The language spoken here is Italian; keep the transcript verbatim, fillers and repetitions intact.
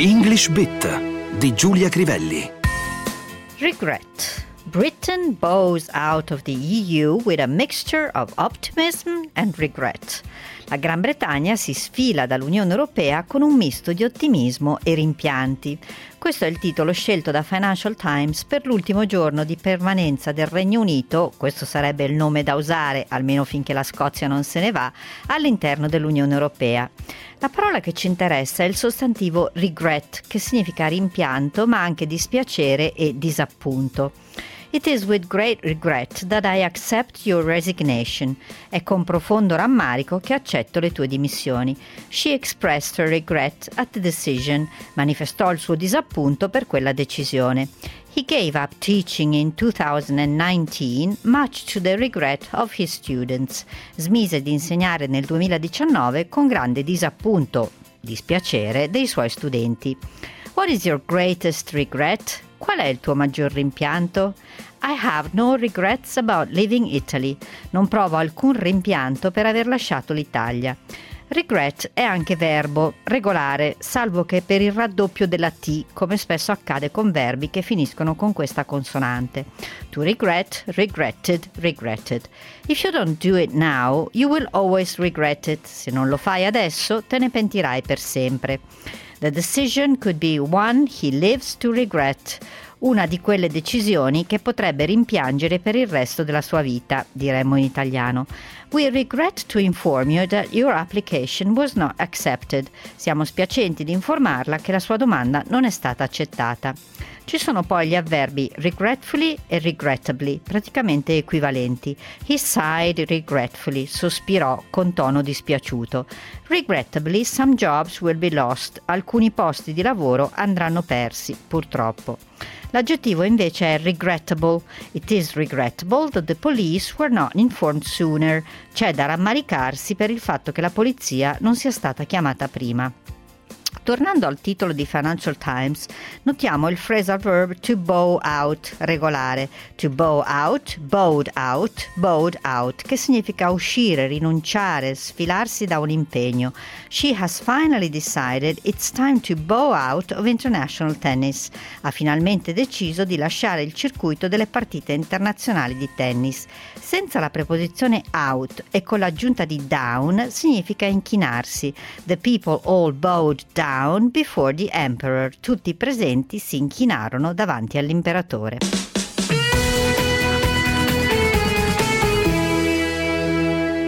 English Bit di Giulia Crivelli. Regret. Britain bows out of the E U with a mixture of optimism and regret. La Gran Bretagna si sfila dall'Unione Europea con un misto di ottimismo e rimpianti. Questo è il titolo scelto da Financial Times per l'ultimo giorno di permanenza del Regno Unito, questo sarebbe il nome da usare, almeno finché la Scozia non se ne va, all'interno dell'Unione Europea. La parola che ci interessa è il sostantivo regret, che significa rimpianto, ma anche dispiacere e disappunto. It is with great regret that I accept your resignation. È con profondo rammarico che accetto le tue dimissioni. She expressed her regret at the decision. Manifestò il suo disappunto per quella decisione. He gave up teaching in two thousand nineteen, much to the regret of his students. Smise di insegnare nel duemiladiciannove con grande disappunto, dispiacere dei suoi studenti. What is your greatest regret? Qual è il tuo maggior rimpianto? I have no regrets about leaving Italy. Non provo alcun rimpianto per aver lasciato l'Italia. Regret è anche verbo, regolare, salvo che per il raddoppio della T, come spesso accade con verbi che finiscono con questa consonante. To regret, regretted, regretted. If you don't do it now, you will always regret it. Se non lo fai adesso, te ne pentirai per sempre. The decision could be one he lives to regret. Una di quelle decisioni che potrebbe rimpiangere per il resto della sua vita, diremmo in italiano. We regret to inform you that your application was not accepted. Siamo spiacenti di informarla che la sua domanda non è stata accettata. Ci sono poi gli avverbi regretfully e regrettably, praticamente equivalenti. He sighed regretfully, sospirò con tono dispiaciuto. Regrettably, some jobs will be lost. Alcuni posti di lavoro andranno persi, purtroppo. L'aggettivo invece è regrettable. It is regrettable that the police were not informed sooner. C'è da rammaricarsi per il fatto che la polizia non sia stata chiamata prima. Tornando al titolo di Financial Times, notiamo il phrasal verb to bow out, regolare. To bow out, bowed out, bowed out, che significa uscire, rinunciare, sfilarsi da un impegno. She has finally decided it's time to bow out of international tennis. Ha finalmente deciso di lasciare il circuito delle partite internazionali di tennis. Senza la preposizione out e con l'aggiunta di down significa inchinarsi. The people all bowed down before the emperor. Tutti i presenti si inchinarono davanti all'imperatore.